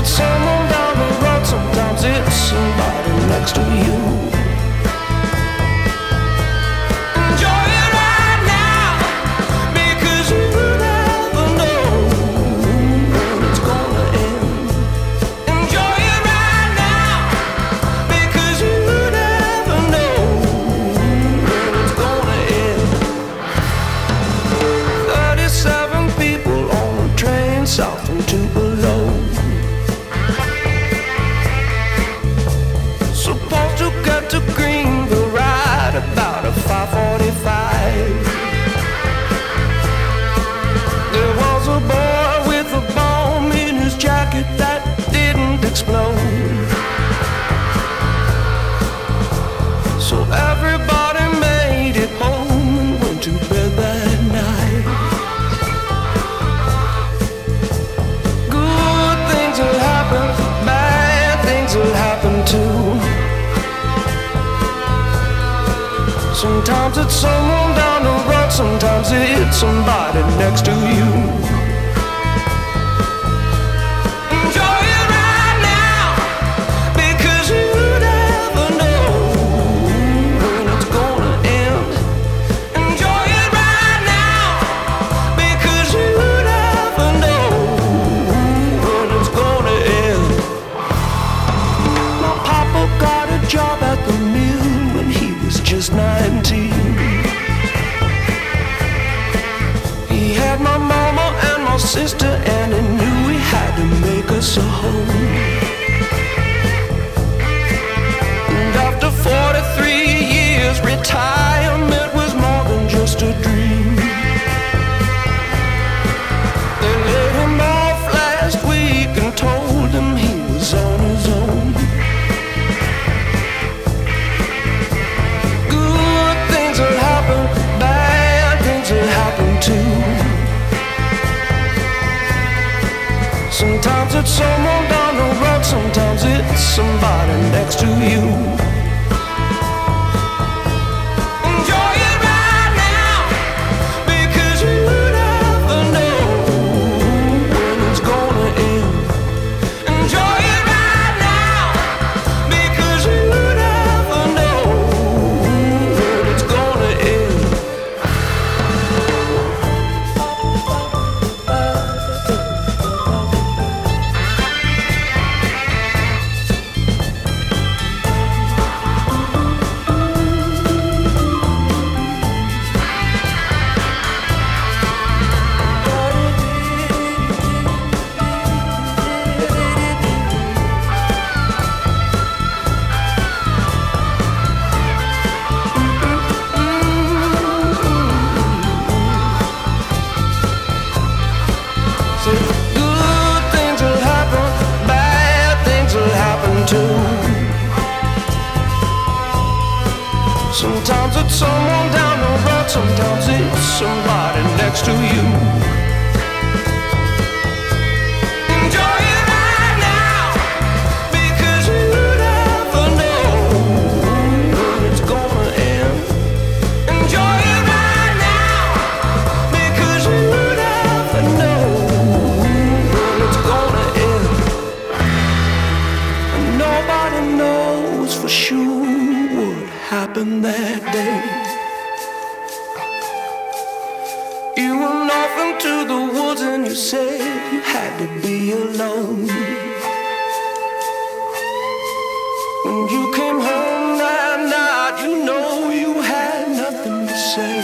it's someone down the road, sometimes it's somebody next to you. Enjoy it right now, because you never know when it's gonna end. Enjoy it right now, because you never know when it's gonna end. 37 people on a train south from Tupelo. Supposed to get to Greenville right about a 5:45. There was a boy with a bomb in his jacket that didn't explode. So everybody made it home and went to bed that night. Good things will happen, bad things will happen too. Sometimes it's someone down the road, sometimes it's somebody next to you. Enjoy it right now, because you never know when it's gonna end. Enjoy it right now, because you never know when it's gonna end. My papa got a job at the mill when he was just 19. He had my mama and my sister, and he knew he had to make us a home. And after 43 years, retirement was more than just a dream. They laid him off last week and told him he was on his own. Good things will happen, bad things will happen too. Sometimes it's someone down the road, sometimes it's somebody next to you. Enjoy it right now, because you never know when it's gonna end. Enjoy it right now, because you never know when it's gonna end. Good things will happen, bad things will happen too. Sometimes it's someone down the road, sometimes it's somebody next to you. Enjoy it right now, because you never know when it's gonna end. Enjoy it right now, because you never know when it's gonna end. And nobody knows for sure what happened that day. You went off into the woods and you said you had to be alone. When you came home that night, you know you had nothing to say.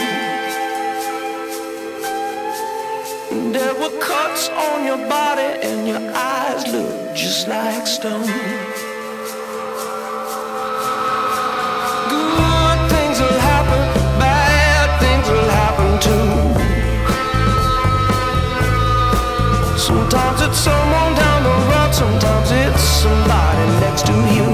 And there were cuts on your body and your eyes looked just like stone. Good things will happen, bad things will happen too. Sometimes it's someone down the road, sometimes it's somebody next to you.